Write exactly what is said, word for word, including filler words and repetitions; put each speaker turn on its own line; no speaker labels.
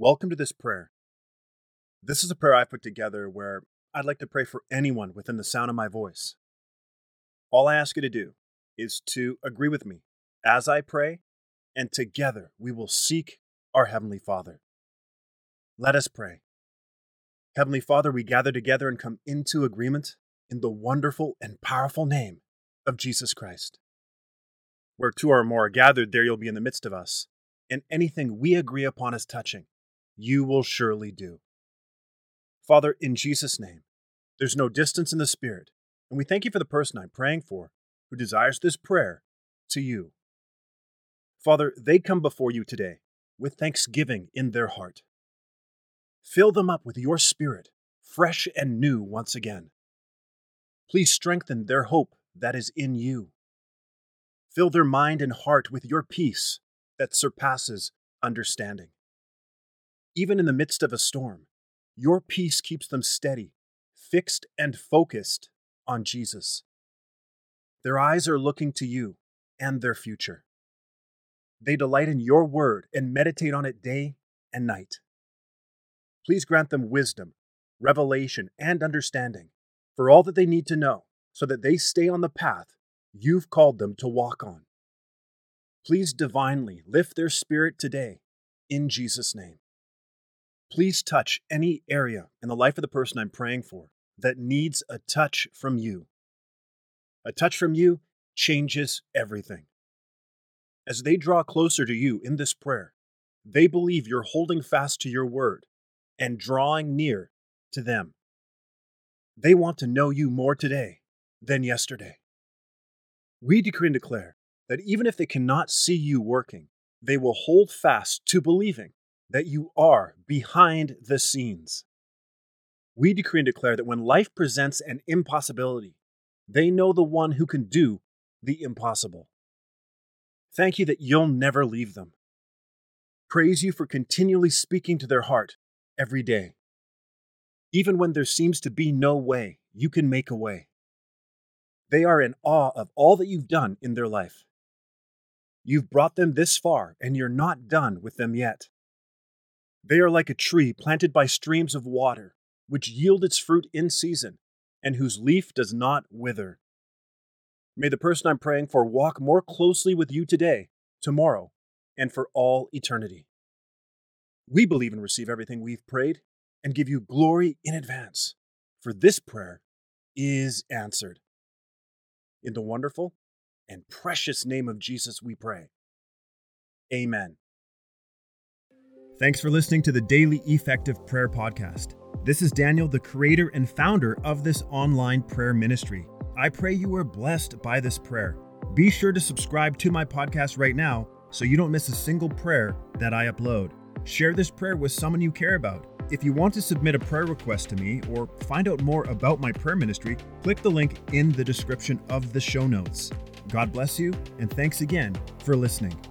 Welcome to this prayer. This is a prayer I put together where I'd like to pray for anyone within the sound of my voice. All I ask you to do is to agree with me as I pray, and together we will seek our Heavenly Father. Let us pray. Heavenly Father, we gather together and come into agreement in the wonderful and powerful name of Jesus Christ. Where two or more are gathered, there you'll be in the midst of us, and anything we agree upon as touching, you will surely do. Father, in Jesus' name, there's no distance in the Spirit, and we thank you for the person I'm praying for who desires this prayer to you. Father, they come before you today with thanksgiving in their heart. Fill them up with your Spirit, fresh and new once again. Please strengthen their hope that is in you. Fill their mind and heart with your peace that surpasses understanding. Even in the midst of a storm, your peace keeps them steady, fixed and focused on Jesus. Their eyes are looking to you and their future. They delight in your word and meditate on it day and night. Please grant them wisdom, revelation, and understanding for all that they need to know so that they stay on the path you've called them to walk on. Please divinely lift their spirit today in Jesus' name. Please touch any area in the life of the person I'm praying for that needs a touch from you. A touch from you changes everything. As they draw closer to you in this prayer, they believe you're holding fast to your word and drawing near to them. They want to know you more today than yesterday. We decree and declare that even if they cannot see you working, they will hold fast to believing that you are behind the scenes. We decree and declare that when life presents an impossibility, they know the one who can do the impossible. Thank you that you'll never leave them. Praise you for continually speaking to their heart every day. Even when there seems to be no way, you can make a way. They are in awe of all that you've done in their life. You've brought them this far, and you're not done with them yet. They are like a tree planted by streams of water, which yield its fruit in season, and whose leaf does not wither. May the person I'm praying for walk more closely with you today, tomorrow, and for all eternity. We believe and receive everything we've prayed, and give you glory in advance, for this prayer is answered. In the wonderful and precious name of Jesus we pray. Amen. Thanks for listening to the Daily Effective Prayer Podcast. This is Daniel, the creator and founder of this online prayer ministry. I pray you are blessed by this prayer. Be sure to subscribe to my podcast right now so you don't miss a single prayer that I upload. Share this prayer with someone you care about. If you want to submit a prayer request to me or find out more about my prayer ministry, click the link in the description of the show notes. God bless you, and thanks again for listening.